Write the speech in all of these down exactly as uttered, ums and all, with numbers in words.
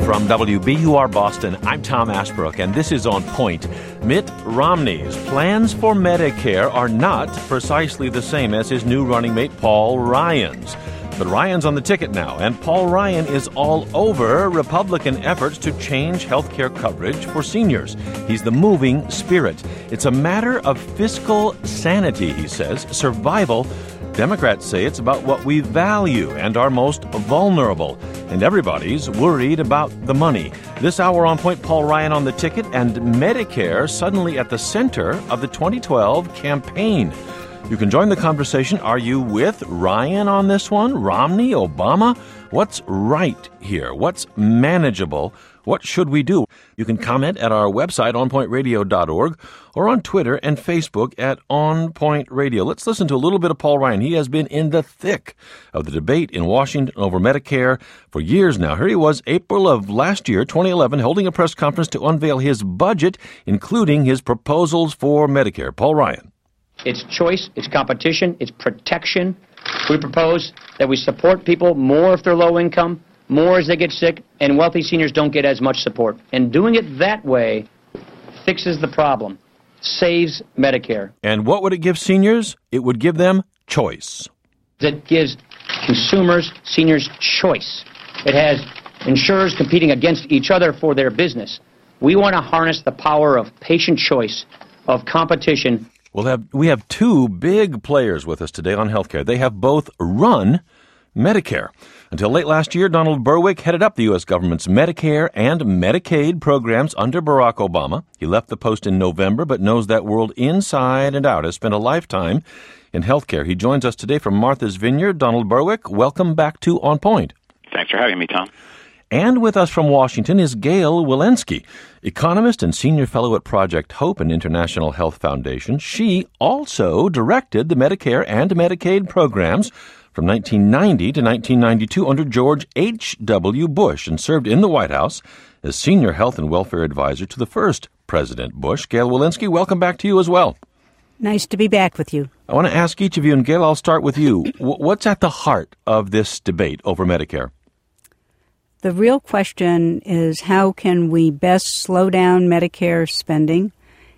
From W B U R Boston, I'm Tom Ashbrook, and this is On Point. Mitt Romney's plans for Medicare are not precisely the same as his new running mate Paul Ryan's. But Ryan's on the ticket now, and Paul Ryan is all over Republican efforts to change health care coverage for seniors. He's the moving spirit. It's a matter of fiscal sanity, he says, survival. Democrats say it's about what we value and are most vulnerable. And everybody's worried about the money. This hour on Point, Paul Ryan on the ticket, and Medicare suddenly at the center of the twenty twelve campaign. You can join the conversation. Are you with Ryan on this one? Romney? Obama? What's right here? What's manageable? What should we do? You can comment at our website, on point radio dot org, or on Twitter and Facebook at On Point Radio. Let's listen to a little bit of Paul Ryan. He has been in the thick of the debate in Washington over Medicare for years now. Here he was, April of last year, twenty eleven, holding a press conference to unveil his budget, including his proposals for Medicare. Paul Ryan. It's choice, it's competition, it's protection. We propose that we support people more if they're low income, more as they get sick, and wealthy seniors don't get as much support. And doing it that way fixes the problem, saves Medicare. And what would it give seniors? It would give them choice. It gives consumers, seniors, choice. It has insurers competing against each other for their business. We want to harness the power of patient choice, of competition. We'll have, we have two big players with us today on healthcare. They have both run Medicare. Until late last year, Donald Berwick headed up the U S government's Medicare and Medicaid programs under Barack Obama. He left the post in November, but knows that world inside and out, has spent a lifetime in healthcare. He joins us today from Martha's Vineyard. Donald Berwick, welcome back to On Point. Thanks for having me, Tom. And with us from Washington is Gail Wilensky, economist and senior fellow at Project Hope and International Health Foundation. She also directed the Medicare and Medicaid programs from nineteen ninety to nineteen ninety-two under George H W. Bush and served in the White House as senior health and welfare advisor to the first President Bush. Gail Wilensky, welcome back to you as well. Nice to be back with you. I want to ask each of you, and Gail, I'll start with you. What's at the heart of this debate over Medicare? The real question is how can we best slow down Medicare spending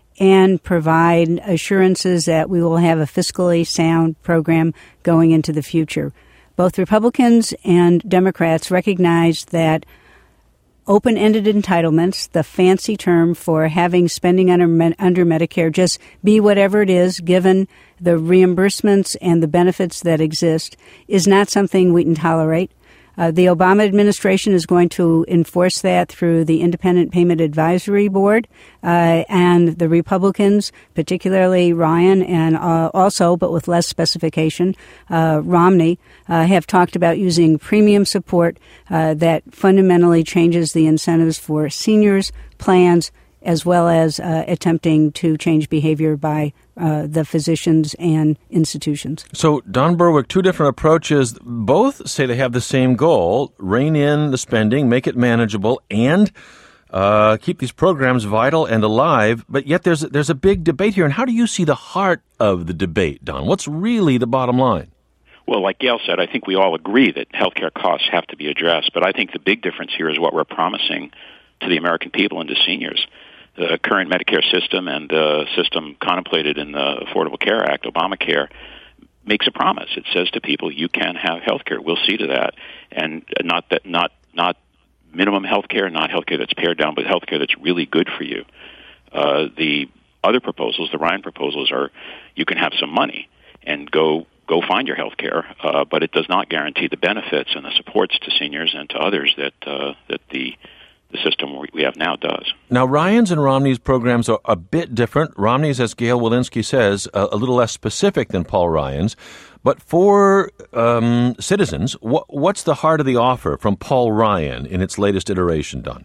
and provide assurances that we will have a fiscally sound program going into the future. Both Republicans and Democrats recognize that open-ended entitlements, the fancy term for having spending under, under Medicare just be whatever it is, given the reimbursements and the benefits that exist, is not something we can tolerate. Uh, the Obama administration is going to enforce that through the Independent Payment Advisory Board, uh, and the Republicans, particularly Ryan and uh, also, but with less specification, uh, Romney, uh, have talked about using premium support uh, that fundamentally changes the incentives for seniors, plans, as well as uh, attempting to change behavior by uh, the physicians and institutions. So, Don Berwick, two different approaches. Both say they have the same goal: rein in the spending, make it manageable, and uh, keep these programs vital and alive. But yet there's, there's a big debate here. And how do you see the heart of the debate, Don? What's really the bottom line? Well, like Gail said, I think we all agree that healthcare costs have to be addressed. But I think the big difference here is what we're promising to the American people and to seniors. The current Medicare system and the system contemplated in the Affordable Care Act, Obamacare, makes a promise. It says to people, you can have health care. We'll see to that. And not that, not not minimum health care, not health care that's pared down, but health care that's really good for you. Uh, the other proposals, the Ryan proposals, are you can have some money and go go find your health care, uh, but it does not guarantee the benefits and the supports to seniors and to others that uh, that the the system we have now does. Now, Ryan's and Romney's programs are a bit different. Romney's, as Gail Wilensky says, a, a little less specific than Paul Ryan's. But for um, citizens, what, what's the heart of the offer from Paul Ryan in its latest iteration, Don?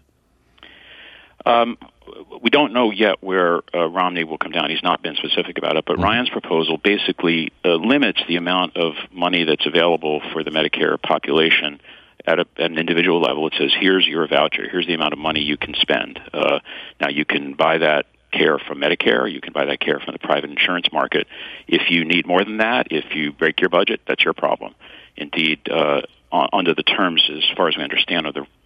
Um, we don't know yet where uh, Romney will come down. He's not been specific about it. But mm-hmm. Ryan's proposal basically uh, limits the amount of money that's available for the Medicare population. At, a, at an individual level. It says, here's your voucher, here's the amount of money you can spend. Uh, now, you can buy that care from Medicare, you can buy that care from the private insurance market. If you need more than that, if you break your budget, that's your problem. Indeed, uh, under the terms, as far as we understand, of the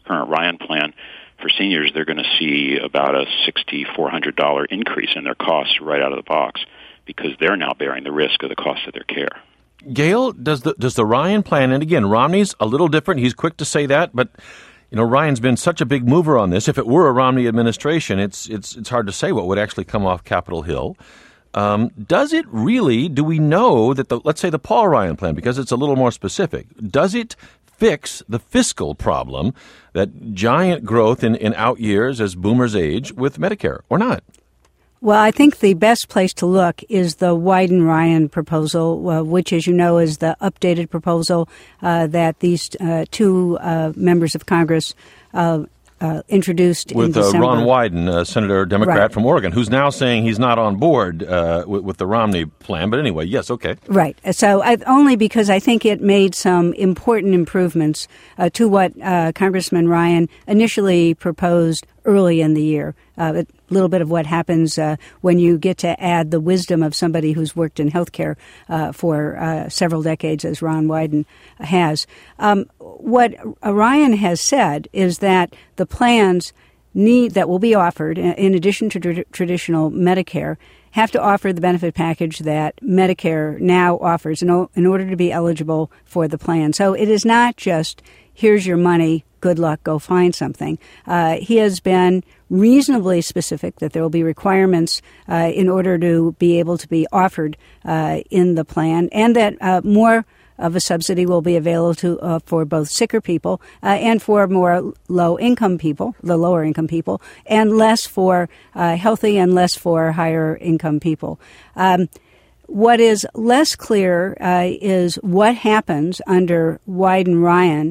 current Ryan plan, for seniors, they're going to see about a six thousand four hundred dollars increase in their costs right out of the box because they're now bearing the risk of the cost of their care. Gail, does the does the Ryan plan, and again, Romney's a little different. He's quick to say that, but you know, Ryan's been such a big mover on this. If it were a Romney administration, it's it's it's hard to say what would actually come off Capitol Hill. Um, does it really, do we know that the, let's say the Paul Ryan plan, because it's a little more specific, does it fix the fiscal problem, that giant growth in, in out years as boomers age with Medicare, or not? Well, I think the best place to look is the Wyden-Ryan proposal, uh, which, as you know, is the updated proposal uh, that these uh, two uh, members of Congress uh, uh, introduced with, in December. With uh, Ron Wyden, uh, Senator Democrat right. from Oregon, who's now saying he's not on board uh, with, with the Romney plan. But anyway, yes, okay. Right. So I, only because I think it made some important improvements uh, to what uh, Congressman Ryan initially proposed early in the year. Uh, a little bit of what happens uh, when you get to add the wisdom of somebody who's worked in healthcare uh, for uh, several decades, as Ron Wyden has. Um, what Ryan has said is that the plans need that will be offered, in addition to tra- traditional Medicare, have to offer the benefit package that Medicare now offers in, o- in order to be eligible for the plan. So it is not just, here's your money, good luck, go find something. Uh, he has been reasonably specific that there will be requirements uh, in order to be able to be offered uh, in the plan, and that uh, more of a subsidy will be available to uh, for both sicker people uh, and for more low-income people, the lower-income people, and less for uh, healthy and less for higher-income people. Um, what is less clear uh, is what happens under Wyden-Ryan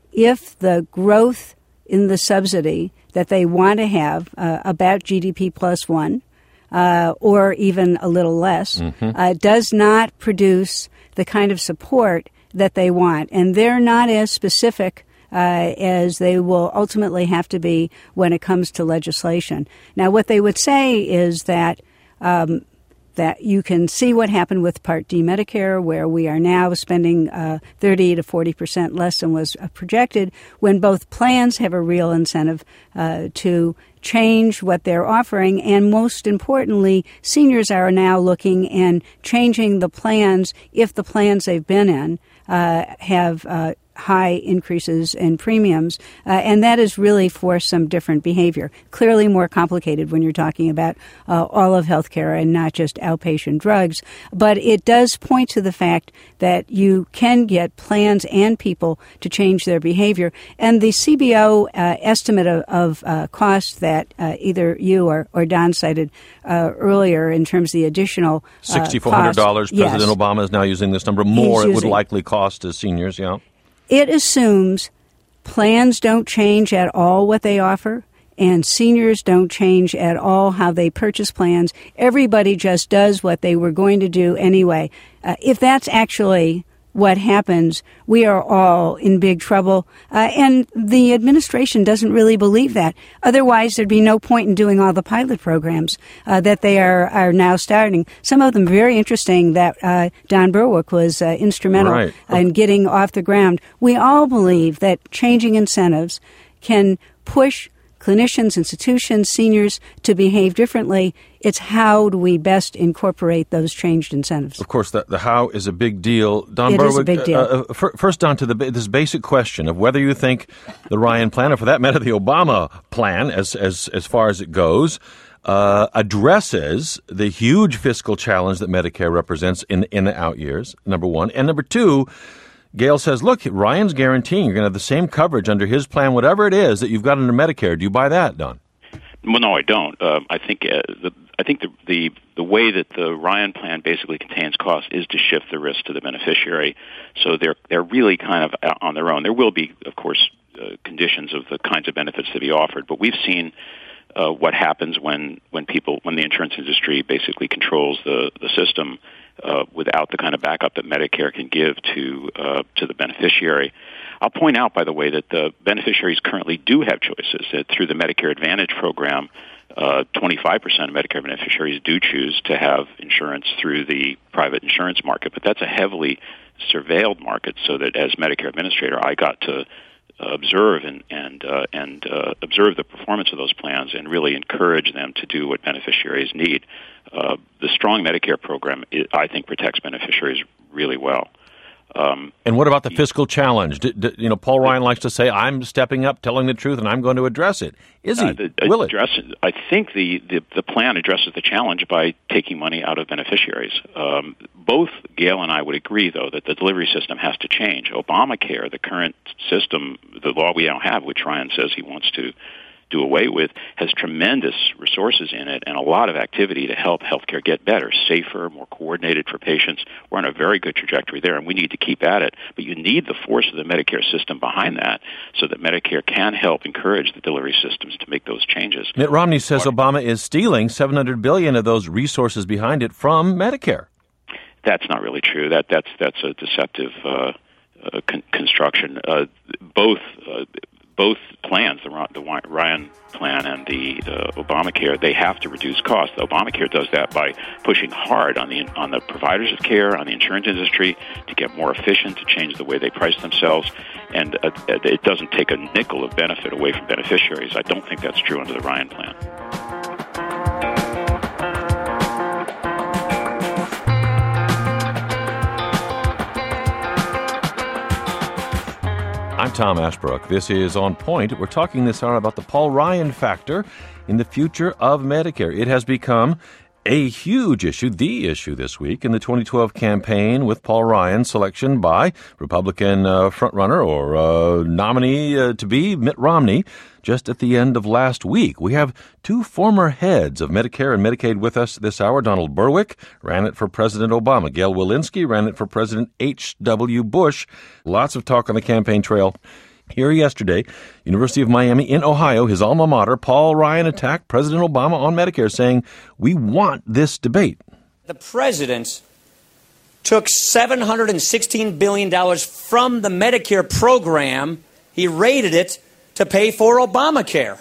if the growth in the subsidy that they want to have, uh, about G D P plus one, uh, or even a little less, mm-hmm. uh, does not produce the kind of support that they want. And they're not as specific uh, as they will ultimately have to be when it comes to legislation. Now, what they would say is that um, that you can see what happened with Part D Medicare, where we are now spending uh, thirty to forty percent less than was uh, projected, when both plans have a real incentive uh, to change what they're offering. And most importantly, seniors are now looking and changing the plans if the plans they've been in uh, have uh, high increases in premiums, uh, and that is really for some different behavior. Clearly more complicated when you're talking about uh, all of healthcare and not just outpatient drugs, but it does point to the fact that you can get plans and people to change their behavior. And the C B O uh, estimate of, of uh, costs that uh, either you or, or Don cited uh, earlier in terms of the additional uh, six thousand four hundred dollars. Yes. President Obama is now using this number. More He's it would using, likely cost to seniors, yeah. It assumes plans don't change at all what they offer, and seniors don't change at all how they purchase plans. Everybody just does what they were going to do anyway. Uh, if that's actually what happens, we are all in big trouble. Uh, and the administration doesn't really believe that. Otherwise, there'd be no point in doing all the pilot programs uh, that they are, are now starting. Some of them very interesting that uh, Don Berwick was uh, instrumental right. in getting off the ground. We all believe that changing incentives can push clinicians, institutions, seniors to behave differently. It's how do we best incorporate those changed incentives? Of course, the, the how is a big deal. Don it Berwick, is a big deal. Uh, uh, first, Don, to the, this basic question of whether you think the Ryan plan, or for that matter, the Obama plan, as as as far as it goes, uh, addresses the huge fiscal challenge that Medicare represents in in the out years. Number one, and number two, Gail says, look, Ryan's guaranteeing you're going to have the same coverage under his plan, whatever it is that you've got under Medicare. Do you buy that, Don? Well, no, I don't. Uh, I think uh, the I think the, the the way that the Ryan plan basically contains costs is to shift the risk to the beneficiary. So they're they're really kind of on their own. There will be, of course, uh, conditions of the kinds of benefits to be offered, but we've seen uh, what happens when when people when the insurance industry basically controls the the system uh, without the kind of backup that Medicare can give to uh, to the beneficiary. I'll point out, by the way, that the beneficiaries currently do have choices. That through the Medicare Advantage program, uh, twenty-five percent of Medicare beneficiaries do choose to have insurance through the private insurance market, but that's a heavily surveilled market, so that as Medicare administrator, I got to observe and and uh, and uh, observe the performance of those plans and really encourage them to do what beneficiaries need. Uh, the strong Medicare program, I think, protects beneficiaries really well. Um, and what about the fiscal challenge? D- d- you know, Paul Ryan likes to say, "I'm stepping up, telling the truth, and I'm going to address it." Is he? Uh, the, Will address, it? I think the, the, the plan addresses the challenge by taking money out of beneficiaries. Um, both Gail and I would agree, though, that the delivery system has to change. Obamacare, the current system, the law we now have, which Ryan says he wants to do away with, has tremendous resources in it and a lot of activity to help healthcare get better, safer, more coordinated for patients. We're on a very good trajectory there, and we need to keep at it. But you need the force of the Medicare system behind that so that Medicare can help encourage the delivery systems to make those changes. Mitt Romney says Obama is stealing seven hundred billion dollars of those resources behind it from Medicare. That's not really true. That that's that's a deceptive uh, uh, con- construction. Uh, both. Uh, Both plans, the, the Ryan plan and the uh, Obamacare, they have to reduce costs. The Obamacare does that by pushing hard on the on the providers of care, on the insurance industry, to get more efficient, to change the way they price themselves, and uh, it doesn't take a nickel of benefit away from beneficiaries. I don't think that's true under the Ryan plan. I'm Tom Ashbrook. This is On Point. We're talking this hour about the Paul Ryan factor in the future of Medicare. It has become a huge issue, the issue this week in the twenty twelve campaign with Paul Ryan's selection by Republican uh, frontrunner or uh, nominee uh, to be Mitt Romney just at the end of last week. We have two former heads of Medicare and Medicaid with us this hour. Donald Berwick ran it for President Obama. Gail Wilensky ran it for President H W. Bush. Lots of talk on the campaign trail. Here yesterday, University of Miami in Ohio, his alma mater, Paul Ryan attacked President Obama on Medicare, saying, "We want this debate." The president took seven hundred sixteen billion dollars from the Medicare program. He raided it to pay for Obamacare.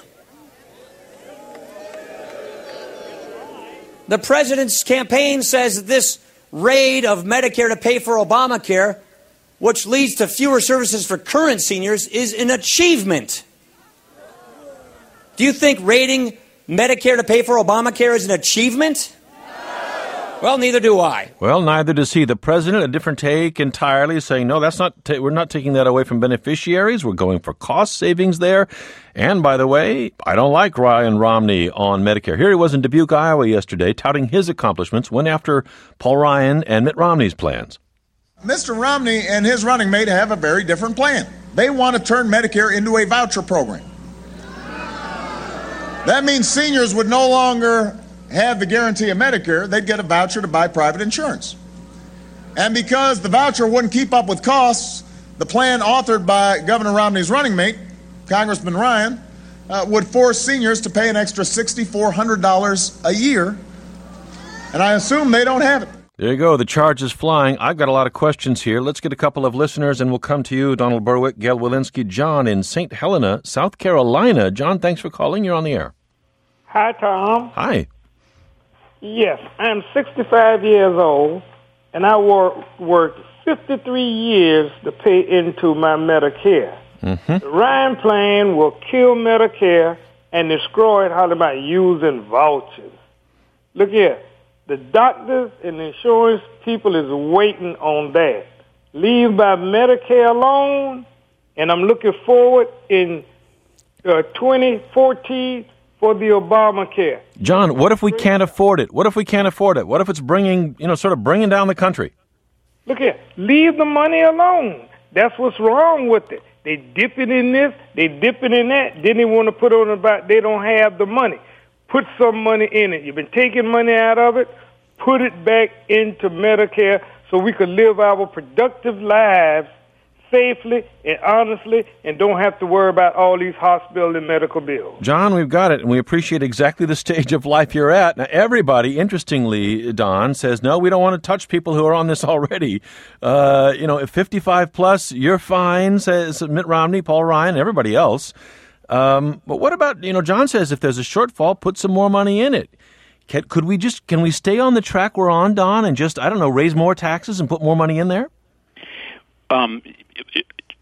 The president's campaign says that this raid of Medicare to pay for Obamacare, which leads to fewer services for current seniors, is an achievement. Do you think raiding Medicare to pay for Obamacare is an achievement? Well, neither do I. Well, neither does he. The president, a different take entirely, saying, no, that's not. Ta- we're not taking that away from beneficiaries. We're going for cost savings there. And by the way, I don't like Ryan Romney on Medicare. Here he was in Dubuque, Iowa yesterday, touting his accomplishments, went after Paul Ryan and Mitt Romney's plans. Mister Romney and his running mate have a very different plan. They want to turn Medicare into a voucher program. That means seniors would no longer have the guarantee of Medicare. They'd get a voucher to buy private insurance. And because the voucher wouldn't keep up with costs, the plan authored by Governor Romney's running mate, Congressman Ryan, uh, would force seniors to pay an extra six thousand four hundred dollars a year. And I assume they don't have it. There you go. The charge is flying. I've got a lot of questions here. Let's get a couple of listeners, and we'll come to you, Donald Berwick, Gail Wilensky, John in Saint Helena, South Carolina. John, thanks for calling. You're on the air. Hi, Tom. Hi. Yes, I'm sixty-five years old, and I work, worked fifty-three years to pay into my Medicare. Mm-hmm. The Ryan plan will kill Medicare and destroy it how by using vouchers. Look here. The doctors and the insurance people is waiting on that. Leave by Medicare alone, and I'm looking forward in uh, twenty fourteen for the Obamacare. John, what if we can't afford it? What if we can't afford it? What if it's bringing, you know, sort of bringing down the country? Look here. Leave the money alone. That's what's wrong with it. They dip it in this, they dip it in that. Then they want to put on about they don't have the money. Put some money in it. You've been taking money out of it. Put it back into Medicare so we could live our productive lives safely and honestly and don't have to worry about all these hospital and medical bills. John, we've got it, and we appreciate exactly the stage of life you're at. Now, everybody, interestingly, Don, says, no, we don't want to touch people who are on this already. Uh, you know, if fifty-five plus, you're fine, says Mitt Romney, Paul Ryan, everybody else. Um, but what about, you know, John says if there's a shortfall, put some more money in it. Can, could we just, can we stay on the track we're on, Don, and just, I don't know, raise more taxes and put more money in there? Um,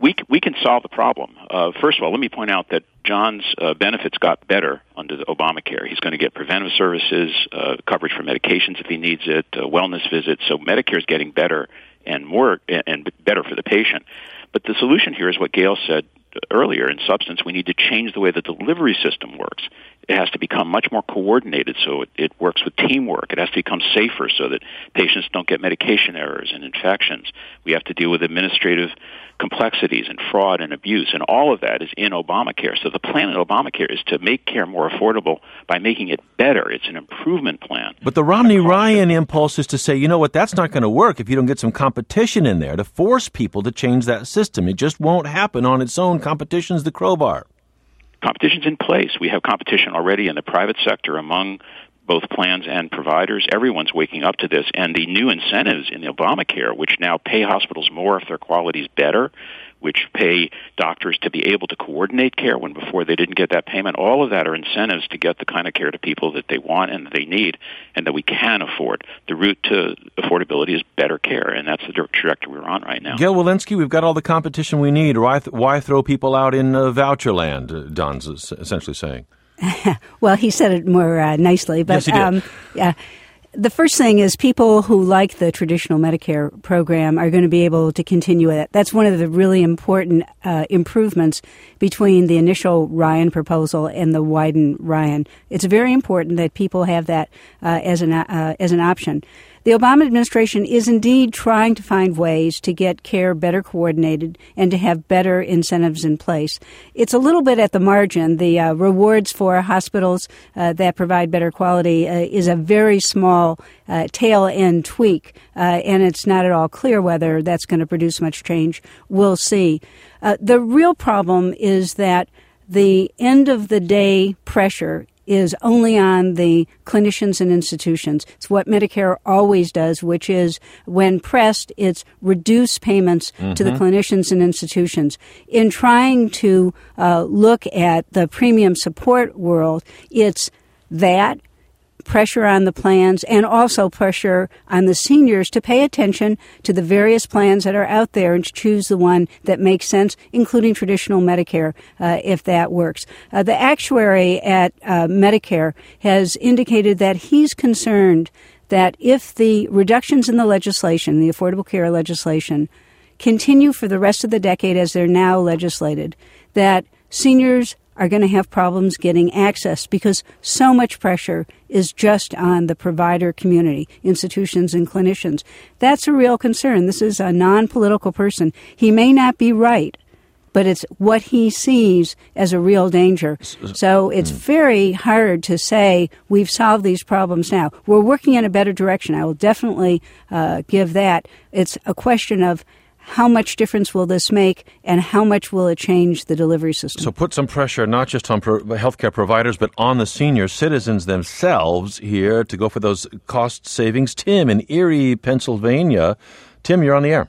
we we can solve the problem. Uh, first of all, let me point out that John's uh, benefits got better under the Obamacare. He's going to get preventive services, uh, coverage for medications if he needs it, uh, wellness visits. So Medicare is getting better and more and better for the patient. But the solution here is what Gail said earlier. In substance, we need to change the way the delivery system works. It has to become much more coordinated so it, it works with teamwork. It has to become safer so that patients don't get medication errors and infections. We have to deal with administrative complexities and fraud and abuse, and all of that is in Obamacare. So the plan in Obamacare is to make care more affordable by making it better. It's an improvement plan. But the Romney-Ryan impulse is to say, you know what, that's not going to work if you don't get some competition in there to force people to change that system. It just won't happen on its own. Competition's the crowbar. Competition's in place. We have competition already in the private sector among both plans and providers. Everyone's waking up to this, and the new incentives in the Obamacare, which now pay hospitals more if their quality is better, which pay doctors to be able to coordinate care when before they didn't get that payment, all of that are incentives to get the kind of care to people that they want and that they need and that we can afford. The route to affordability is better care, and that's the trajectory we're on right now. Gail Wilensky, we've got all the competition we need. Why, th- why throw people out in uh, voucher land, uh, Don's essentially saying? Well, he said it more uh, nicely, but yes, he did. Um, yeah. The first thing is people who like the traditional Medicare program are going to be able to continue it. That's one of the really important uh, improvements between the initial Ryan proposal and the Wyden-Ryan. It's very important that people have that uh, as an uh, as an option. The Obama administration is indeed trying to find ways to get care better coordinated and to have better incentives in place. It's a little bit at the margin. The uh, rewards for hospitals uh, that provide better quality uh, is a very small uh, tail-end tweak, uh, and it's not at all clear whether that's going to produce much change. We'll see. Uh, the real problem is that the end-of-the-day pressure is only on the clinicians and institutions. It's what Medicare always does, which is when pressed, it's reduce payments mm-hmm. to the clinicians and institutions. In trying to uh, look at the premium support world, it's that pressure on the plans and also pressure on the seniors to pay attention to the various plans that are out there and to choose the one that makes sense, including traditional Medicare, uh, if that works. Uh, the actuary at uh, Medicare has indicated that he's concerned that if the reductions in the legislation, the Affordable Care legislation, continue for the rest of the decade as they're now legislated, that seniors are going to have problems getting access because so much pressure is just on the provider community, institutions and clinicians. That's a real concern. This is a non-political person. He may not be right, but it's what he sees as a real danger. So it's very hard to say we've solved these problems now. We're working in a better direction. I will definitely uh, give that. It's a question of how much difference will this make, and how much will it change the delivery system? So put some pressure not just on pro- healthcare providers, but on the senior citizens themselves here to go for those cost savings. Tim in Erie, Pennsylvania. Tim, you're on the air.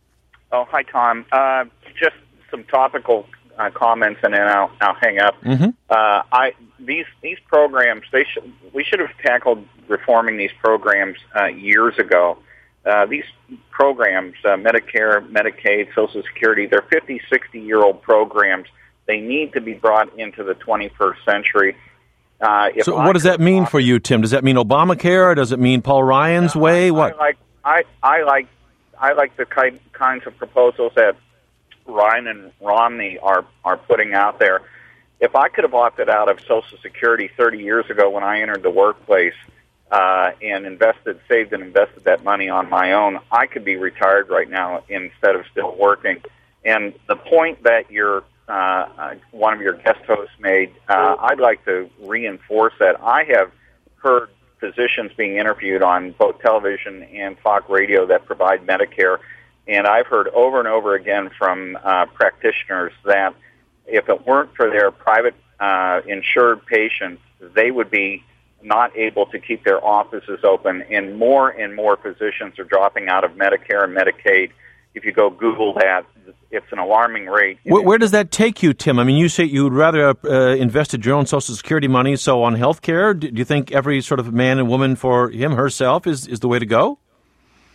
Oh, hi, Tom. Uh, just some topical uh, comments, and then I'll, I'll hang up. Mm-hmm. Uh, I these these programs, they should we should have tackled reforming these programs uh, years ago. Uh, these programs, uh, Medicare, Medicaid, Social Security, they're fifty, sixty-year-old programs. They need to be brought into the twenty-first century. Uh, so what I does that mean for you, Tim? Does that mean Obamacare, or does it mean Paul Ryan's uh, way? I, What? I like I, I like I like the kind, kinds of proposals that Ryan and Romney are, are putting out there. If I could have opted out of Social Security thirty years ago when I entered the workplace, Uh, and invested, saved and invested that money on my own, I could be retired right now instead of still working. And the point that your uh, uh, one of your guest hosts made, uh, I'd like to reinforce that. I have heard physicians being interviewed on both television and Fox Radio that provide Medicare, and I've heard over and over again from uh, practitioners that if it weren't for their private uh, insured patients, they would be not able to keep their offices open, and more and more physicians are dropping out of Medicare and Medicaid. If you go Google that, it's an alarming rate. Where, where does that take you, Tim? I mean, you say you would rather uh, invested your own Social Security money, so on health care, do you think every sort of man and woman for him, herself, is, is the way to go?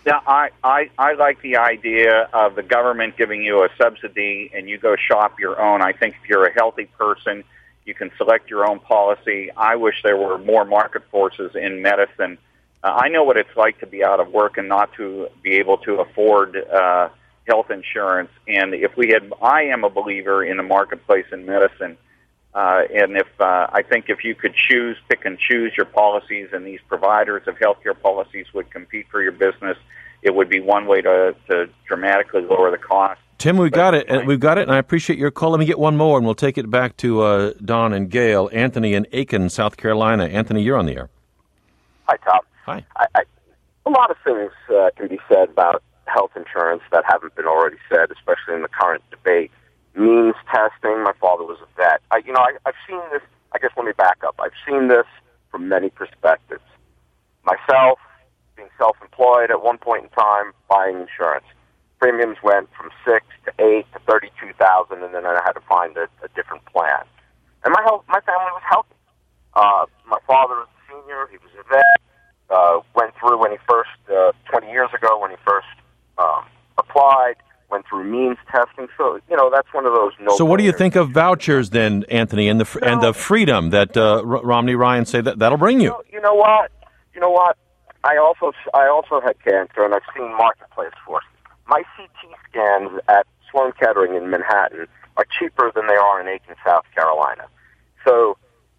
Yeah, I, I, I like the idea of the government giving you a subsidy and you go shop your own. I think if you're a healthy person, you can select your own policy. I wish there were more market forces in medicine. Uh, I know what it's like to be out of work and not to be able to afford uh, health insurance. And if we had, I am a believer in the marketplace in medicine. Uh, and if uh, I think if you could choose, pick and choose your policies, and these providers of healthcare policies would compete for your business, it would be one way to, to dramatically lower the cost. Tim, we've got it. And we've got it, and I appreciate your call. Let me get one more, and we'll take it back to uh, Don and Gail. Anthony in Aiken, South Carolina. Anthony, you're on the air. Hi, Tom. Hi. I, I, a lot of things uh, can be said about health insurance that haven't been already said, especially in the current debate. Means testing. My father was a vet. I, you know, I, I've seen this. I guess let me back up. I've seen this from many perspectives. Myself, being self-employed at one point in time, buying insurance. Premiums went from six to eight to thirty-two thousand, and then I had to find a, a different plan. And my health, my family was healthy. Uh, my father was a senior. He was a vet. Uh, went through when he first uh, twenty years ago when he first um, applied. Went through means testing, so you know that's one of those. No so, what do you think of vouchers, then, Anthony, and the fr- you know, and the freedom that uh, R- Romney Ryan say that that'll bring you? You know, you know what? You know what? I also I also had cancer, and I've seen marketplace forces. My C T scans at Sloan Kettering in Manhattan are cheaper than they are in Aiken, South Carolina. So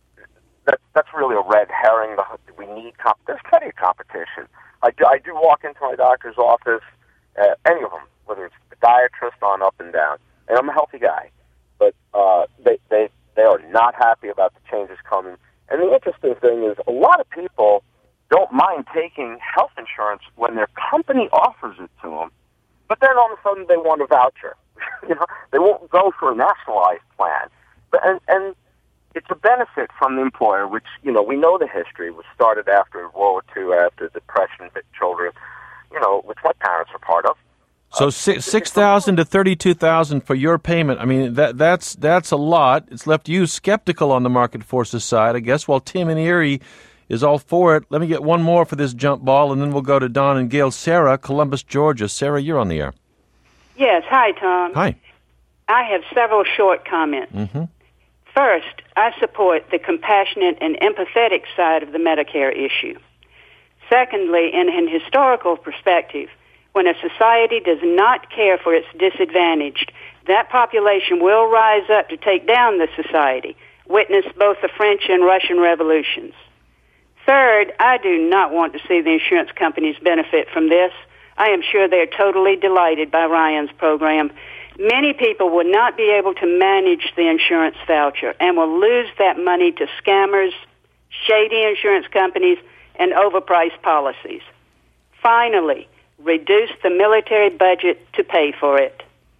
that that's really a red herring. We need comp- there's plenty of competition. I do, I do walk into my doctor's office, uh, any of them, whether it's podiatrist on up and down, and I'm a healthy guy, but uh, they, they, they are not happy about the changes coming. And the interesting thing is a lot of people don't mind taking health insurance when their company offers it to them, but then all of a sudden they want a voucher. you know, they won't go for a nationalized plan. But, and, and it's a benefit from the employer, which, you know, we know the history was started after World War Two, after the Depression hit children, you know, which my parents are part of. So six six thousand to thirty two thousand for your payment. I mean that that's that's a lot. It's left you skeptical on the market forces side, I guess. While Tim in Erie is all for it. Let me get one more for this jump ball, and then we'll go to Don and Gail. Sarah, Columbus, Georgia. Sarah, you're on the air. Yes, hi, Tom. Hi. I have several short comments. Mm-hmm. First, I support the compassionate and empathetic side of the Medicare issue. Secondly, in an historical perspective, when a society does not care for its disadvantaged, that population will rise up to take down the society. Witness both the French and Russian revolutions. Third, I do not want to see the insurance companies benefit from this. I am sure they are totally delighted by Ryan's program. Many people will not be able to manage the insurance voucher and will lose that money to scammers, shady insurance companies, and overpriced policies. Finally, reduce the military budget to pay for it.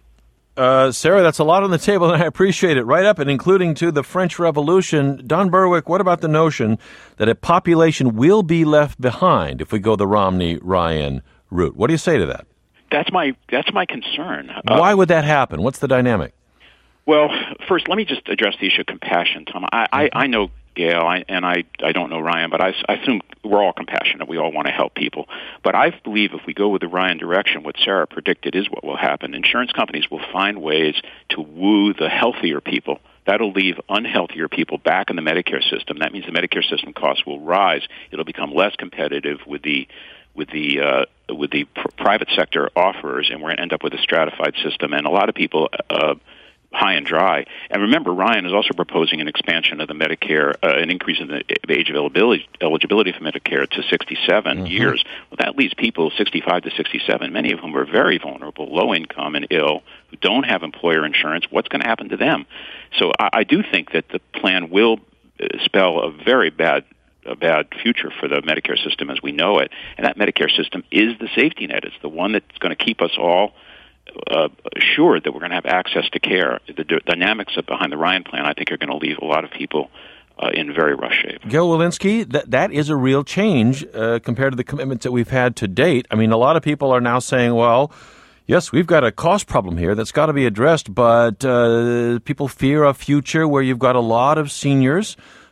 Uh, Sarah, that's a lot on the table, and I appreciate it. Right up and including to the French Revolution. Don Berwick, what about the notion that a population will be left behind if we go the Romney-Ryan route? What do you say to that? That's my that's my concern. Why uh, would that happen? What's the dynamic? Well, first, let me just address the issue of compassion, Tom. I, I, I know Gail, I, and I, I don't know Ryan, but I, I assume we're all compassionate. We all want to help people. But I believe if we go with the Ryan direction, what Sarah predicted is what will happen. Insurance companies will find ways to woo the healthier people. That'll leave unhealthier people back in the Medicare system. That means the Medicare system costs will rise. It'll become less competitive with the with the uh, with the pr- private sector offerers, and we're going to end up with a stratified system. And a lot of people uh, high and dry. And remember, Ryan is also proposing an expansion of the Medicare, uh, an increase in the age of eligibility, eligibility for Medicare to sixty-seven mm-hmm. years. Well, that leaves people sixty-five to sixty-seven, many of whom are very vulnerable, low income and ill, who don't have employer insurance. What's going to happen to them? So I, I do think that the plan will spell a very bad a bad future for the Medicare system as we know it. And that Medicare system is the safety net. It's the one that's going to keep us all uh, assured that we're going to have access to care. The d- dynamics behind the Ryan plan, I think, are going to leave a lot of people uh, in very rough shape. Gail Wilensky, that, that is a real change uh, compared to the commitments that we've had to date. I mean, a lot of people are now saying, well, yes, we've got a cost problem here that's got to be addressed, but uh, people fear a future where you've got a lot of seniors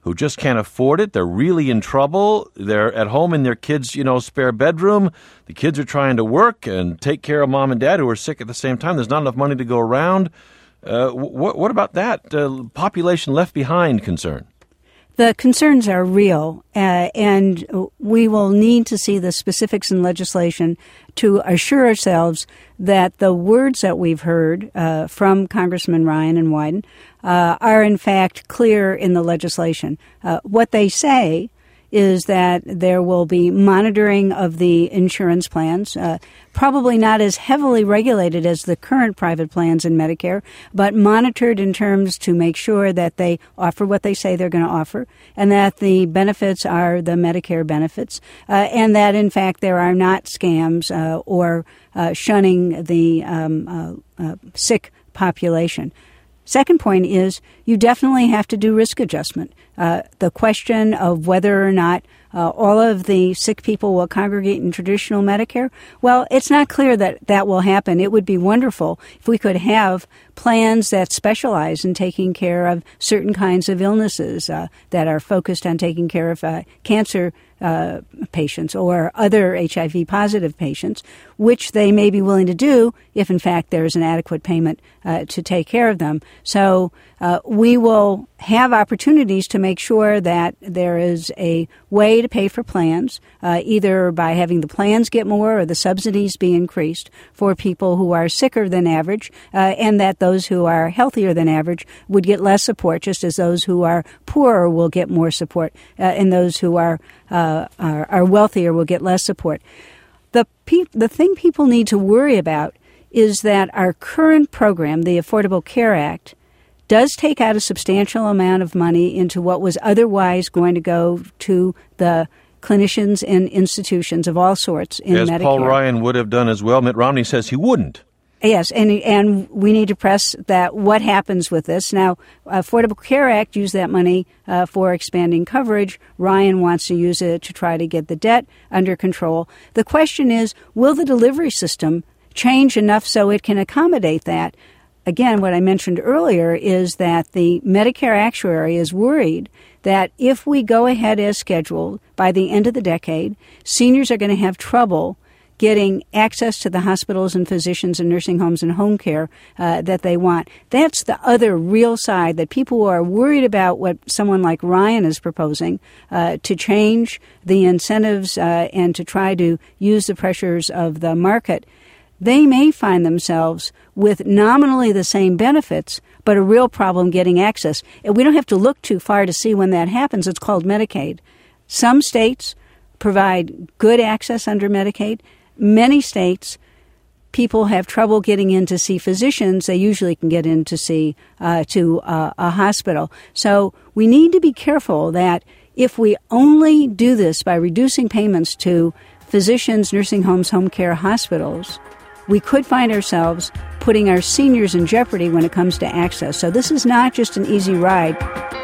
who just can't afford it. They're really in trouble. They're at home in their kids', you know, spare bedroom. The kids are trying to work and take care of mom and dad who are sick at the same time. There's not enough money to go around. Uh, what, what about that uh, population left behind concern? The concerns are real, uh, and we will need to see the specifics in legislation to assure ourselves that the words that we've heard uh, from Congressman Ryan and Wyden uh, are in fact clear in the legislation. Uh, what they say is that there will be monitoring of the insurance plans, uh, probably not as heavily regulated as the current private plans in Medicare, but monitored in terms to make sure that they offer what they say they're going to offer, and that the benefits are the Medicare benefits, uh, and that, in fact, there are not scams uh, or uh, shunning the um, uh, uh, sick population. Second point is you definitely have to do risk adjustment. Uh, the question of whether or not uh, all of the sick people will congregate in traditional Medicare, well, it's not clear that that will happen. It would be wonderful if we could have plans that specialize in taking care of certain kinds of illnesses uh, that are focused on taking care of uh, cancer uh, patients or other H I V-positive patients, which they may be willing to do if, in fact, there is an adequate payment uh, to take care of them. So uh, we will have opportunities to make sure that there is a way to pay for plans, uh, either by having the plans get more or the subsidies be increased for people who are sicker than average, uh, and that those who are healthier than average would get less support, just as those who are poorer will get more support, uh, and those who are, uh, are are wealthier will get less support. The pe- the thing people need to worry about is that our current program, the Affordable Care Act, does take out a substantial amount of money into what was otherwise going to go to the clinicians in institutions of all sorts in As Medicare. As Paul Ryan would have done as well. Mitt Romney says he wouldn't. Yes, and and we need to press that what happens with this. Now, Affordable Care Act used that money uh, for expanding coverage. Ryan wants to use it to try to get the debt under control. The question is, will the delivery system change enough so it can accommodate that? Again, what I mentioned earlier is that the Medicare actuary is worried that if we go ahead as scheduled by the end of the decade, seniors are going to have trouble getting access to the hospitals and physicians and nursing homes and home care uh, that they want. That's the other real side, that people who are worried about what someone like Ryan is proposing uh, to change the incentives uh, and to try to use the pressures of the market. They may find themselves with nominally the same benefits, but a real problem getting access. And we don't have to look too far to see when that happens. It's called Medicaid. Some states provide good access under Medicaid. Many states, people have trouble getting in to see physicians. They usually can get in to see uh, to uh, a hospital. So we need to be careful that if we only do this by reducing payments to physicians, nursing homes, home care, hospitals, we could find ourselves putting our seniors in jeopardy when it comes to access. So this is not just an easy ride.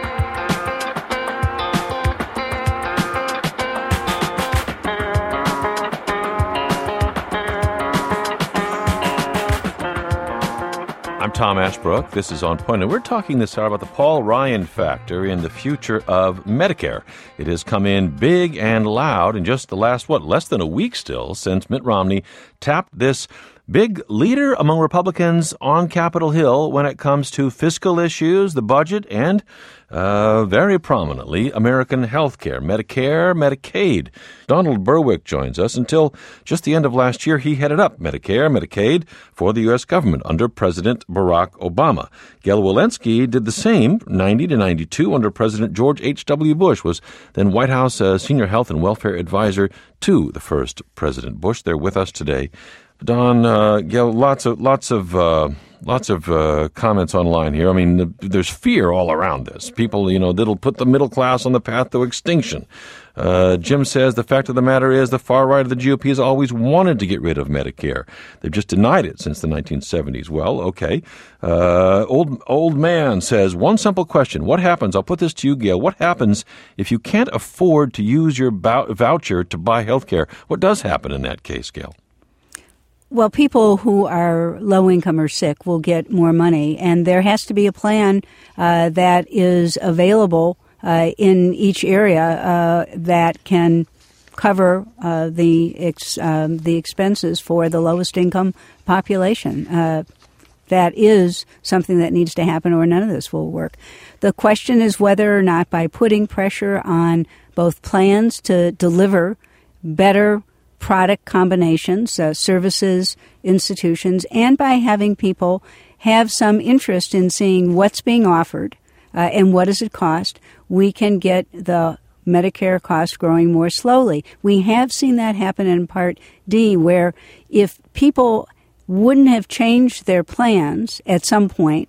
I'm Tom Ashbrook. This is On Point, and we're talking this hour about the Paul Ryan factor in the future of Medicare. It has come in big and loud in just the last, what, less than a week still since Mitt Romney tapped this big leader among Republicans on Capitol Hill when it comes to fiscal issues, the budget, and uh, very prominently, American health care, Medicare, Medicaid. Donald Berwick joins us. Until just the end of last year, he headed up Medicare, Medicaid for the U S government under President Barack Obama. Gail Wilensky did the same, ninety to ninety-two, under President George H W. Bush, was then White House uh, Senior Health and Welfare Advisor to the first President Bush. They're with us today. Don, uh, Gail, lots of lots of uh, lots of uh, comments online here. I mean, the, there's fear all around this. People, you know, that'll put the middle class on the path to extinction. Uh, Jim says the fact of the matter is the far right of the G O P has always wanted to get rid of Medicare. They've just denied it since the nineteen seventies. Well, okay. Uh, old old man says, one simple question. What happens? I'll put this to you, Gail. What happens if you can't afford to use your bou- voucher to buy health care? What does happen in that case, Gail? Well, people who are low income or sick will get more money, and there has to be a plan uh, that is available uh, in each area uh, that can cover uh, the ex, um, the expenses for the lowest income population. Uh, that is something that needs to happen, or none of this will work. The question is whether or not, by putting pressure on both plans to deliver better product combinations, uh, services, institutions, and by having people have some interest in seeing what's being offered uh, and what does it cost, we can get the Medicare costs growing more slowly. We have seen that happen in Part D, where if people wouldn't have changed their plans at some point,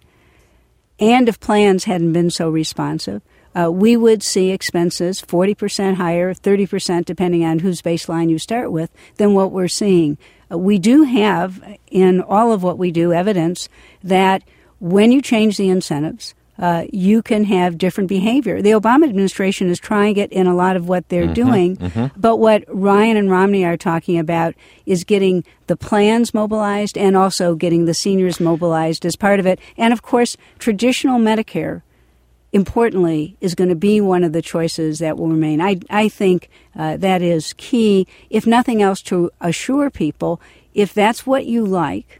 and if plans hadn't been so responsive, uh, we would see expenses forty percent higher, thirty percent depending on whose baseline you start with, than what we're seeing. Uh, we do have, in all of what we do, evidence that when you change the incentives, Uh, you can have different behavior. The Obama administration is trying it in a lot of what they're mm-hmm, doing, mm-hmm. but what Ryan and Romney are talking about is getting the plans mobilized and also getting the seniors mobilized as part of it. And, of course, traditional Medicare, importantly, is going to be one of the choices that will remain. I, I think uh, that is key, if nothing else, to assure people, if that's what you like,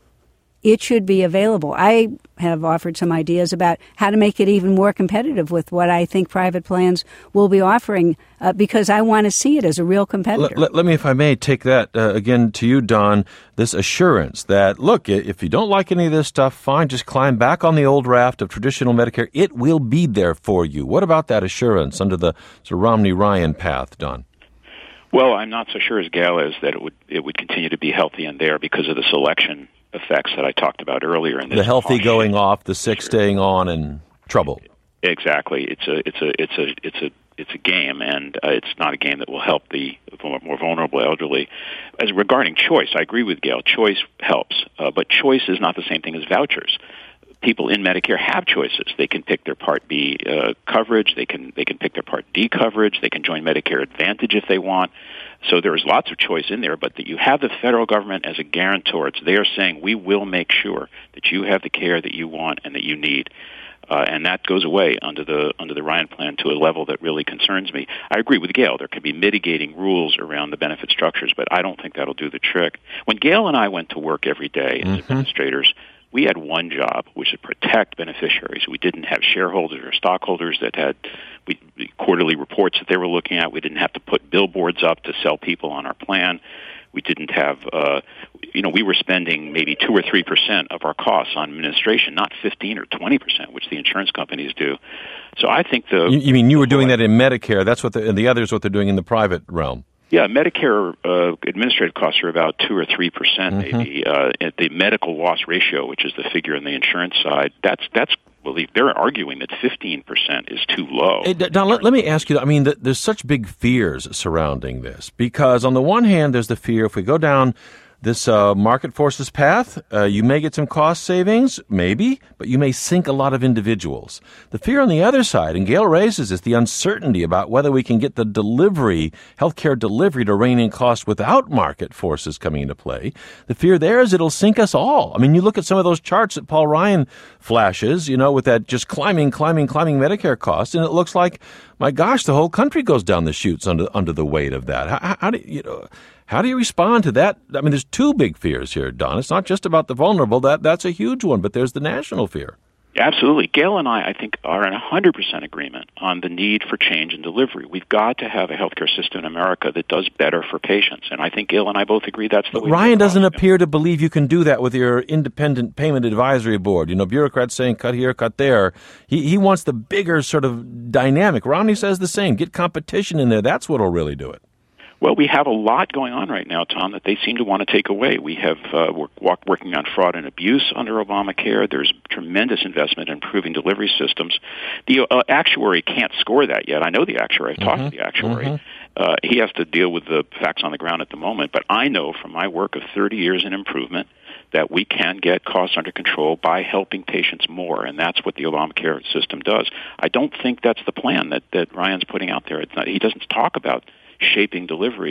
it should be available. I have offered some ideas about how to make it even more competitive with what I think private plans will be offering, uh, because I want to see it as a real competitor. Let, let me, if I may, take that uh, again to you, Don, this assurance that, look, if you don't like any of this stuff, fine, just climb back on the old raft of traditional Medicare. It will be there for you. What about that assurance under the sort of Romney-Ryan path, Don? Well, I'm not so sure as Gail is that it would it would continue to be healthy in there because of the selection effects that I talked about earlier. In this the healthy going off, the sick staying on, and trouble. Exactly. It's a it's a it's a it's a it's a game, and uh, it's not a game that will help the more vulnerable elderly. As regarding choice, I agree with Gail. Choice helps, uh, but choice is not the same thing as vouchers. People in Medicare have choices. They can pick their Part B uh, coverage. They can they can pick their Part D coverage. They can join Medicare Advantage if they want. So there is lots of choice in there, but that you have the federal government as a guarantor. It's they are saying we will make sure that you have the care that you want and that you need. Uh, and that goes away under the under the Ryan plan to a level that really concerns me. I agree with Gail. There can be mitigating rules around the benefit structures, but I don't think that'll do the trick. When Gail and I went to work every day as mm-hmm. administrators, we had one job, which is protect beneficiaries. We didn't have shareholders or stockholders that had we, quarterly reports that they were looking at. We didn't have to put billboards up to sell people on our plan. We didn't have, uh, you know, we were spending maybe two or three percent of our costs on administration, not fifteen or twenty percent, which the insurance companies do. So I think the you, you mean you were doing that in Medicare? That's what the, and the others what they're doing in the private realm. Yeah, Medicare uh, administrative costs are about two or three percent, mm-hmm. maybe. Uh, at the medical loss ratio, which is the figure on the insurance side, that's that's. Well, they're arguing that fifteen percent is too low. Hey, Don, let, let me ask you, I mean, the, there's such big fears surrounding this, because on the one hand, there's the fear if we go down this uh, market forces path, uh, you may get some cost savings, maybe, but you may sink a lot of individuals. The fear on the other side, and Gail raises this, the uncertainty about whether we can get the delivery, healthcare delivery to rein in costs without market forces coming into play. The fear there is it'll sink us all. I mean, you look at some of those charts that Paul Ryan flashes, you know, with that just climbing, climbing, climbing Medicare costs, and it looks like, my gosh, the whole country goes down the chutes under under the weight of that. How, how do you know? How do you respond to that? I mean, there's two big fears here, Don. It's not just about the vulnerable. That that's a huge one, but there's the national fear. Absolutely. Gail and I, I think, are in one hundred percent agreement on the need for change in delivery. We've got to have a healthcare system in America that does better for patients, and I think Gail and I both agree that's the but way. Ryan doesn't appear to believe you can do that with your independent payment advisory board. You know, bureaucrats saying cut here, cut there. He he wants the bigger sort of dynamic. Romney says the same. Get competition in there. That's what'll really do it. Well, we have a lot going on right now, Tom, that they seem to want to take away. We have uh, we're working on fraud and abuse under Obamacare. There's tremendous investment in improving delivery systems. The uh, actuary can't score that yet. I know the actuary. I've talked mm-hmm. to the actuary. Mm-hmm. Uh, he has to deal with the facts on the ground at the moment. But I know from my work of thirty years in improvement that we can get costs under control by helping patients more, and that's what the Obamacare system does. I don't think that's the plan that, that Ryan's putting out there. It's not, he doesn't talk about shaping delivery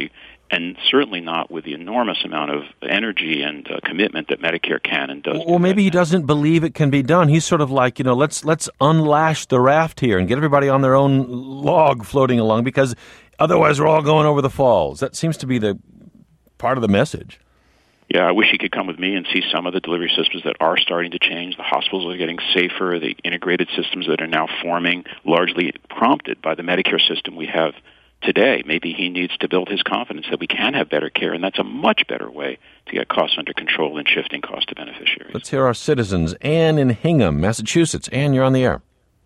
and certainly not with the enormous amount of energy and uh, commitment that Medicare can and does. Well, maybe he doesn't believe it can be done. He's sort of like, you know, let's let's unlash the raft here and get everybody on their own log floating along, because otherwise we're all going over the falls. That seems to be the part of the message. Yeah, I wish he could come with me and see some of the delivery systems that are starting to change. The hospitals are getting safer. The integrated systems that are now forming, largely prompted by the Medicare system we have today. Maybe he needs to build his confidence that we can have better care, and that's a much better way to get costs under control than shifting cost to beneficiaries. Let's hear our citizens. Anne in Hingham, Massachusetts. Anne, you're on the air.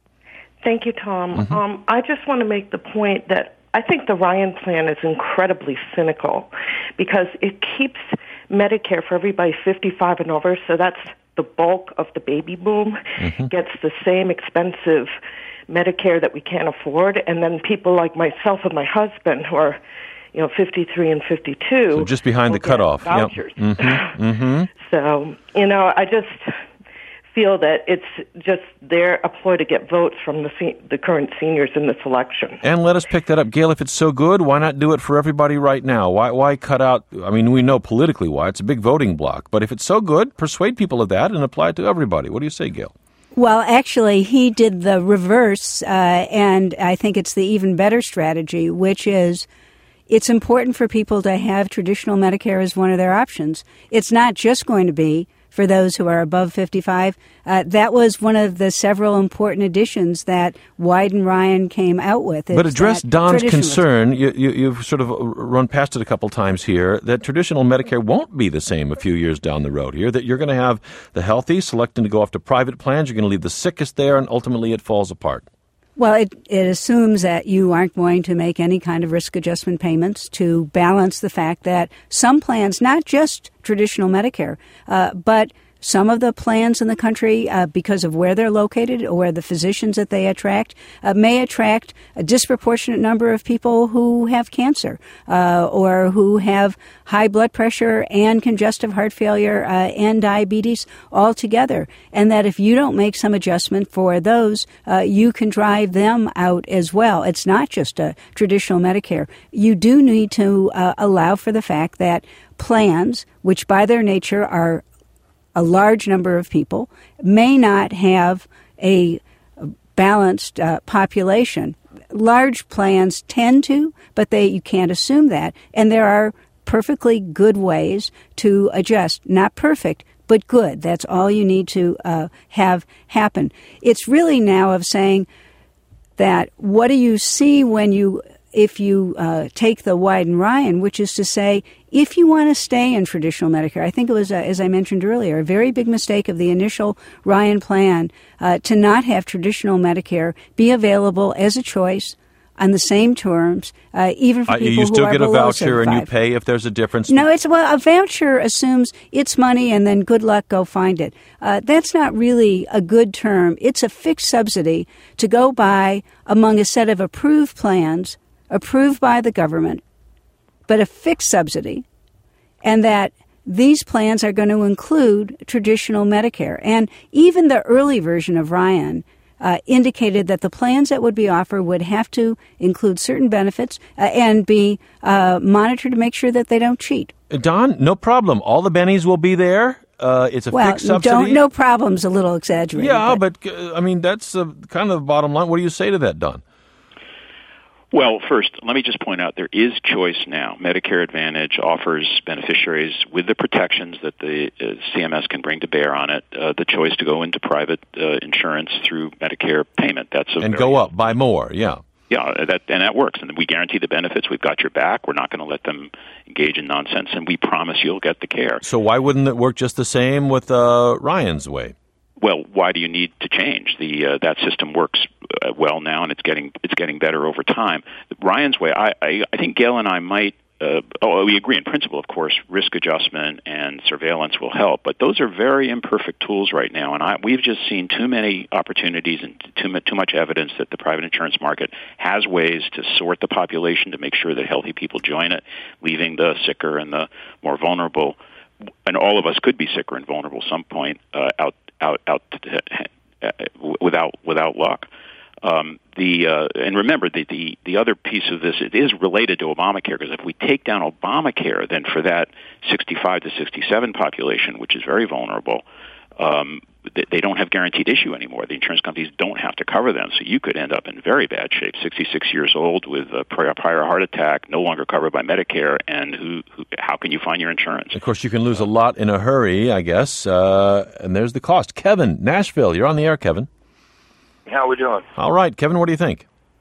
Thank you, Tom. Mm-hmm. Um, I just want to make the point that I think the Ryan plan is incredibly cynical because it keeps Medicare for everybody fifty-five and over, so that's the bulk of the baby boom, mm-hmm. gets the same expensive Medicare that we can't afford, and then people like myself and my husband who are, you know, fifty-three and fifty-two. So just behind the cutoff. Vouchers. Yep. Mm-hmm. Mm-hmm. So, you know, I just feel that it's just their a ploy to get votes from the se- the current seniors in this election. And let us pick that up. Gail, if it's so good, why not do it for everybody right now? Why why cut out, I mean, we know politically why. It's a big voting block. But if it's so good, persuade people of that and apply it to everybody. What do you say, Gail? Well, actually, he did the reverse, uh, and I think it's the even better strategy, which is it's important for people to have traditional Medicare as one of their options. It's not just going to be for those who are above fifty-five. Uh, that was one of the several important additions that Wyden and Ryan came out with. But address Don's concern, you, you, you've sort of run past it a couple times here, that traditional Medicare won't be the same a few years down the road here, that you're going to have the healthy selecting to go off to private plans, you're going to leave the sickest there, and ultimately it falls apart. Well, it, it assumes that you aren't going to make any kind of risk adjustment payments to balance the fact that some plans, not just traditional Medicare, uh, but some of the plans in the country, uh, because of where they're located or where the physicians that they attract, uh, may attract a disproportionate number of people who have cancer uh, or who have high blood pressure and congestive heart failure uh, and diabetes all together. And that if you don't make some adjustment for those, uh, you can drive them out as well. It's not just a traditional Medicare. You do need to uh, allow for the fact that plans, which by their nature are a large number of people, may not have a balanced uh, population. Large plans tend to, but they you can't assume that. And there are perfectly good ways to adjust. Not perfect, but good. That's all you need to uh, have happen. It's really now of saying that what do you see when you if you uh, take the Wyden and Ryan, which is to say, if you want to stay in traditional Medicare, I think it was, uh, as I mentioned earlier, a very big mistake of the initial Ryan plan uh, to not have traditional Medicare be available as a choice on the same terms, uh, even for uh, people who are You still get a voucher seventy-five. And you pay if there's a difference? No, it's well, a voucher assumes it's money and then good luck, go find it. Uh, that's not really a good term. It's a fixed subsidy to go buy among a set of approved plans approved by the government, but a fixed subsidy, and that these plans are going to include traditional Medicare. And even the early version of Ryan uh, indicated that the plans that would be offered would have to include certain benefits uh, and be uh, monitored to make sure that they don't cheat. Don, no problem. All the bennies will be there. Uh, it's a well, fixed subsidy. Don't, no problem's a little exaggerated. Yeah, but, but uh, I mean, that's uh, kind of the bottom line. What do you say to that, Don? Well, first, let me just point out there is choice now. Medicare Advantage offers beneficiaries with the protections that the uh, C M S can bring to bear on it, uh, the choice to go into private uh, insurance through Medicare payment. That's a and very, go up, buy more, yeah. Yeah, that, and that works. And we guarantee the benefits. We've got your back. We're not going to let them engage in nonsense, and we promise you'll get the care. So why wouldn't it work just the same with uh, Ryan's way? Well, why do you need to change? The uh, that system works uh, well now, and it's getting it's getting better over time. Ryan's way, I I, I think Gail and I might. Uh, oh, we agree in principle, of course. Risk adjustment and surveillance will help, but those are very imperfect tools right now, and I, we've just seen too many opportunities and too too much evidence that the private insurance market has ways to sort the population to make sure that healthy people join it, leaving the sicker and the more vulnerable. And all of us could be sicker and vulnerable at some point uh, out out out uh, without without luck. Um, the uh, and remember the, the the other piece of this, it is related to Obamacare, because if we take down Obamacare, then for that sixty-five to sixty-seven population, which is very vulnerable, um, they, they don't have guaranteed issue anymore. The insurance companies don't have to cover them, so you could end up in very bad shape. sixty-six years old with a prior, prior heart attack, no longer covered by Medicare, and who, who how can you find your insurance? Of course, you can lose a lot in a hurry, I guess, uh, and there's the cost. Kevin, Nashville, you're on the air, Kevin. How are we doing? All right, Kevin, what do you think?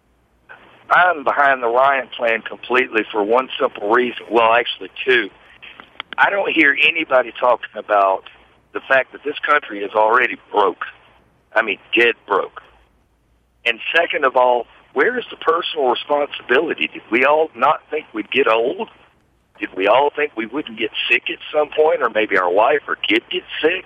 I'm behind the Ryan plan completely for one simple reason. Well, actually, two. I don't hear anybody talking about the fact that this country is already broke. I mean, dead broke. And second of all, where is the personal responsibility? Did we all not think we'd get old? Did we all think we wouldn't get sick at some point, or maybe our wife or kid get sick?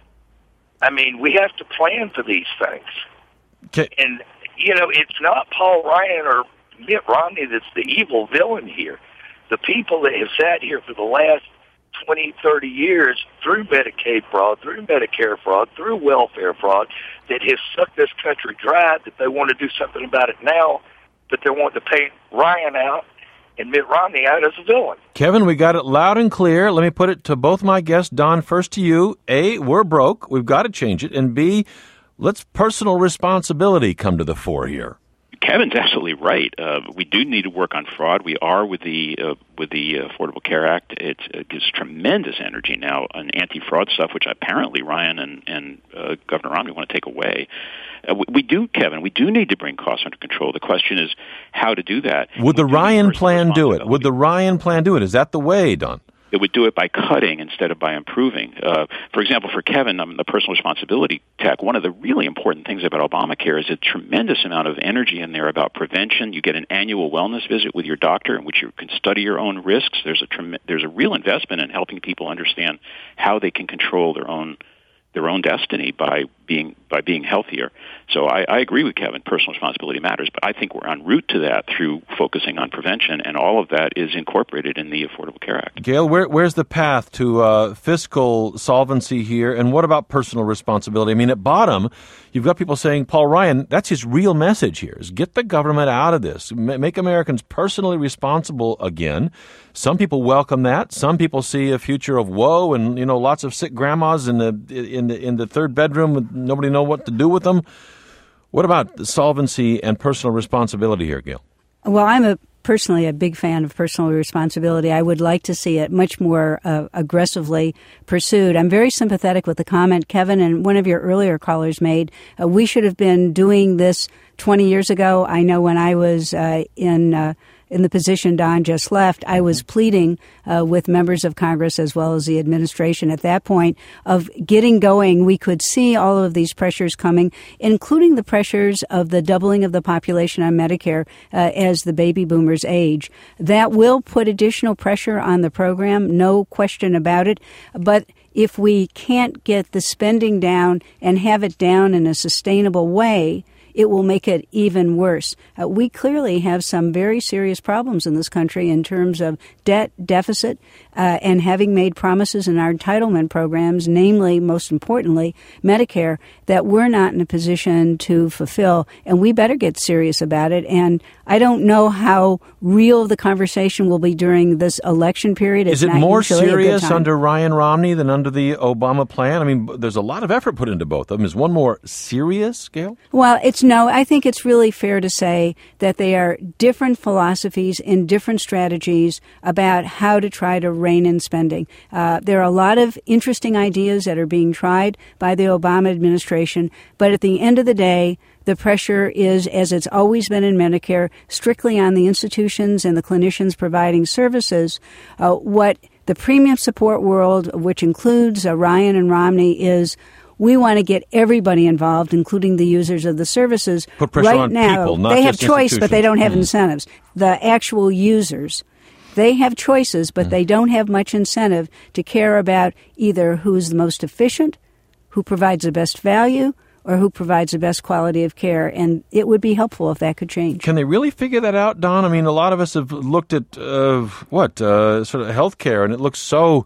I mean, we have to plan for these things. Okay. And, you know, it's not Paul Ryan or Mitt Romney that's the evil villain here. The people that have sat here for the last twenty, thirty years through Medicaid fraud, through Medicare fraud, through welfare fraud, that have sucked this country dry, that they want to do something about it now, but they want to paint Ryan out and Mitt Romney out as a villain. Kevin, we got it loud and clear. Let me put it to both my guests. Don, first to you. A, we're broke. We've got to change it. And B, let's personal responsibility come to the fore here. Kevin's absolutely right. Uh, we do need to work on fraud. We are with the uh, with the Affordable Care Act. It, it gives tremendous energy now on anti-fraud stuff, which apparently Ryan and, and uh, Governor Romney want to take away. Uh, we, we do, Kevin, we do need to bring costs under control. The question is how to do that. Would the Ryan plan do it? Would the Ryan plan do it? Is that the way, Don? It would do it by cutting instead of by improving. Uh, for example, for Kevin, um, the personal responsibility tax, one of the really important things about Obamacare is a tremendous amount of energy in there about prevention. You get an annual wellness visit with your doctor in which you can study your own risks. There's a trem- there's a real investment in helping people understand how they can control their own their own destiny by being by being healthier. So I, I agree with Kevin. Personal responsibility matters, but I think we're en route to that through focusing on prevention, and all of that is incorporated in the Affordable Care Act. Gail, where, where's the path to uh, fiscal solvency here, and what about personal responsibility? I mean, at bottom, you've got people saying, Paul Ryan, that's his real message here, is get the government out of this, make Americans personally responsible again. Some people welcome that. Some people see a future of woe and, you know, lots of sick grandmas in the in the in the third bedroom with nobody know what to do with them. What about solvency and personal responsibility here, Gail? Well, I'm a personally a big fan of personal responsibility. I would like to see it much more uh, aggressively pursued. I'm very sympathetic with the comment Kevin and one of your earlier callers made. Uh, we should have been doing this twenty years ago. I know when I was uh, in uh, in the position Don just left, I was pleading uh, with members of Congress as well as the administration at that point of getting going. We could see all of these pressures coming, including the pressures of the doubling of the population on Medicare uh, as the baby boomers age. That will put additional pressure on the program, no question about it. But if we can't get the spending down and have it down in a sustainable way, it will make it even worse. Uh, we clearly have some very serious problems in this country in terms of debt deficit uh, and having made promises in our entitlement programs, namely, most importantly, Medicare, that we're not in a position to fulfill, and we better get serious about it. And I don't know how real the conversation will be during this election period. It's Is it not more usually a good serious time. under Ryan Romney than under the Obama plan? I mean, there's a lot of effort put into both of them. Is one more serious, Gail? Well, it's no, I think it's really fair to say that they are different philosophies and different strategies about how to try to rein in spending. Uh, there are a lot of interesting ideas that are being tried by the Obama administration, but at the end of the day, the pressure is, as it's always been in Medicare, strictly on the institutions and the clinicians providing services. Uh, what the premium support world, which includes uh, Ryan and Romney, is we want to get everybody involved, including the users of the services. Put pressure right on now, people, not they have just choice, but they don't have mm. incentives. The actual users, they have choices, but mm. they don't have much incentive to care about either who's the most efficient, who provides the best value, or who provides the best quality of care. And it would be helpful if that could change. Can they really figure that out, Don? I mean, a lot of us have looked at, uh, what, uh, sort of health care, and it looks so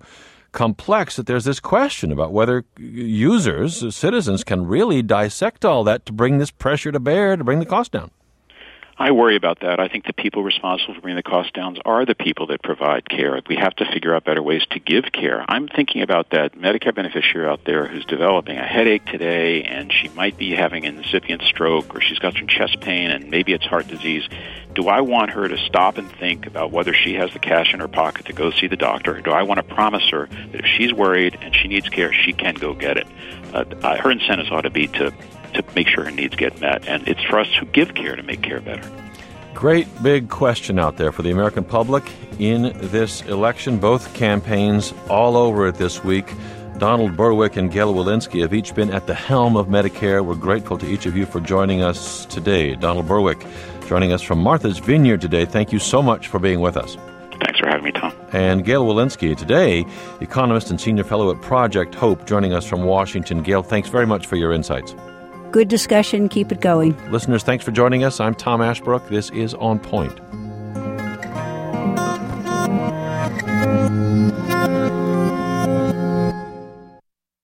complex that there's this question about whether users, citizens, can really dissect all that to bring this pressure to bear, to bring the cost down. I worry about that. I think the people responsible for bringing the cost down are the people that provide care. We have to figure out better ways to give care. I'm thinking about that Medicare beneficiary out there who's developing a headache today, and she might be having an incipient stroke, or she's got some chest pain, and maybe it's heart disease. Do I want her to stop and think about whether she has the cash in her pocket to go see the doctor? Or do I want to promise her that if she's worried and she needs care, she can go get it? Uh, her incentives ought to be to to make sure her needs get met. And it's for us who give care to make care better. Great big question out there for the American public in this election. Both campaigns all over it this week. Donald Berwick and Gail Wilensky have each been at the helm of Medicare. We're grateful to each of you for joining us today. Donald Berwick joining us from Martha's Vineyard today. Thank you so much for being with us. Thanks for having me, Tom. And Gail Wilensky today, economist and senior fellow at Project Hope, joining us from Washington. Gail, thanks very much for your insights. Good discussion. Keep it going. Listeners, thanks for joining us. I'm Tom Ashbrook. This is On Point.